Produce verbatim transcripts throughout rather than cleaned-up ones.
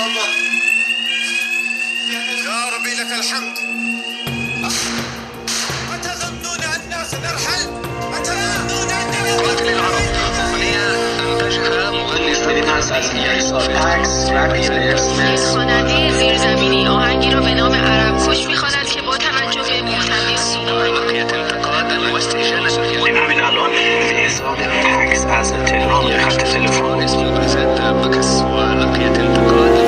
الله. يا ربي لك الحمد. أتظنون أننا سنرحل؟ أتظنون أننا قاتل العرب الأغنية أنتجها مغني الناس خواننده زیرزمینی آهنگی را به نام عرب کش می‌خواند که با توجه به محتوی بقية انتقادا واستئجالا لنعمل الآن في إصابة عكس از تلفن خط تلفن اسم رسد بکس ولقية انتقاد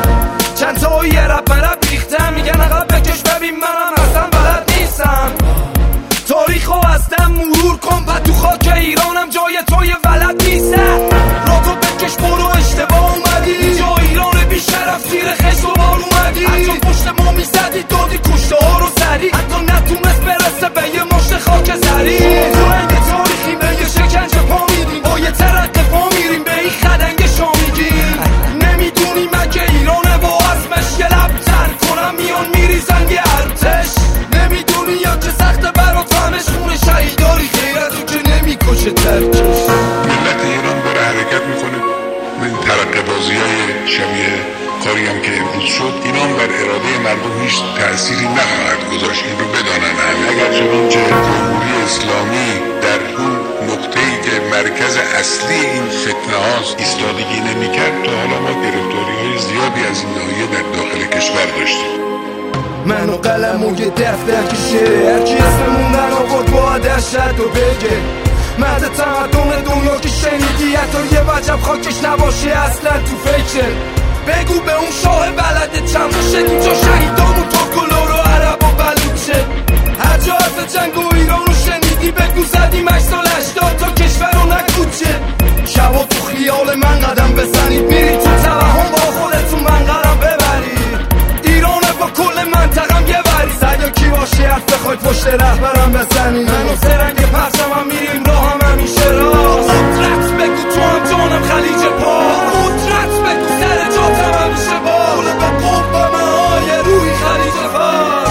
چند تا یه رب مرب بیختم میگن عقب بکش ببین منم اصلا بلد نیستم تاریخو از دم مرور کن بعد تو خاک ایرانم جای توی ولد نیستم را تو بکش برو اشتباه اومدی جا ایران بی شرف زیر خشت و بار اومدی حتی پشت ما میزدی دادی کشته ها رو سری حتی نتونست برسه به یه مشت خاک زری تو رنگ تاریخی به یه شکنجه پا میدیم با یه ترقه پا میریم به این خدنگ شامیگیم نمیدونی مگه ایرانه با اسمش یه لب تر کنم میان میریزن یه ارتش نمیدونی یا که سخت برات همش خونه شهیداری غیرتو که نمیکشه ترکش ملت ایران داره حرکت میکنه این ترقه بازی های شبیه کاری هم که امروز شد ایران بر اراده مردم هیچ تأثیری نخواهد گذاشت این رو بدانن همه اگر چنانچه جمهوری اسلامی در اون نقطه‌ای که مرکز اصلی این فتنه هاست ایستادگی نمی‌کرد تا حالا ما گرفتاری های زیادی از این ناحیه در داخل کشور داشتیم من و قلم و یه دفتر کشه هرکی اسممون در آورد با دشت و بگه مرد تمدن دنیا که شنیدی حتی یه وجب خاکش نباشه اصلا تو فکر بگو به اون شاه بلده چند باشه اینجا شهیدان و ترکلا رو عرب و بلوچه هر جا از جنگ و ایران رو شنیدی بگو زدیم هشت سال هشتاد تا کشور رو نکوچه شبا تو خیال من قدم بزنید میری تو توهم با خودتون من قرم ببرید ایرانه با کل منطقم یه بری سعیا کی باشی حرف بخواید پشت رهبرم بزنید من و سرنگ پرچم هم میریم راه هم همیشه راست قدرت بگو تو هم جانم خلیج پاس قدرت بگو سر جاتم همیشه بال با قوم های روی خلیج فاس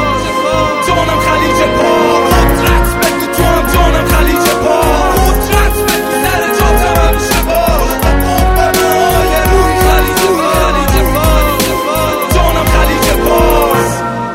جانم خلیج پاس قدرت بگو تو هم جانم خلیج پاس قدرت بگو سر جاتم همیشه بال با قوم های روی خلیج فاس جانم خلیج پاس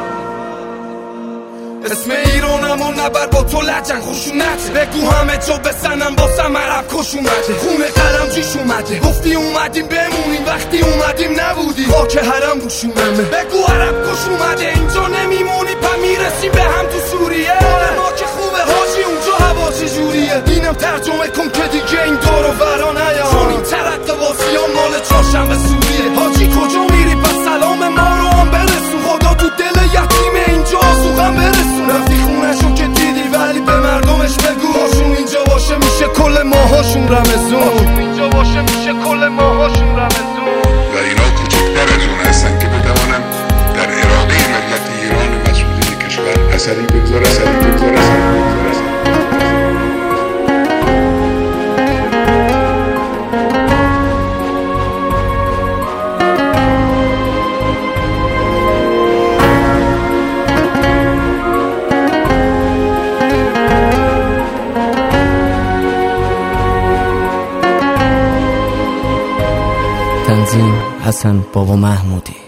اسم ایرانم و نبر با تو لجن خوشونت بگو همه جا بسنم باسم عرب کش اومده خونه قلم جیش اومده گفتی اومدیم بمونیم وقتی اومدیم نبودی خاک حرم روشونمه بگو عرب کش اومده اینجا نمیمونی پا میرسی به هم تو سوریه ما که خوبه حاجی اونجا هوا چجوریه اینم ترجمه کن که دیگه این دور و برا نیام چون این ترقه واسیان مال چهارشنبه سوریه حاجی کجا میری پس سلام ما رو هم برسون خدا تو دل یتیم اینجا آسوغم برسون رفتی خونشو که دیدی ولی به مردمش بگو هاشون اینجا باشه میشه کل ماهاشون رمزون اینجا باشه میشه کل ماهاشون رمزون و اینا کوچکتر از اون هستن که بتوانن در اراده ملت ایران مسئولین کشور اثری بگذاره اثری بگذاره اثری بگذاره تنظیم حسن بابا محمودی.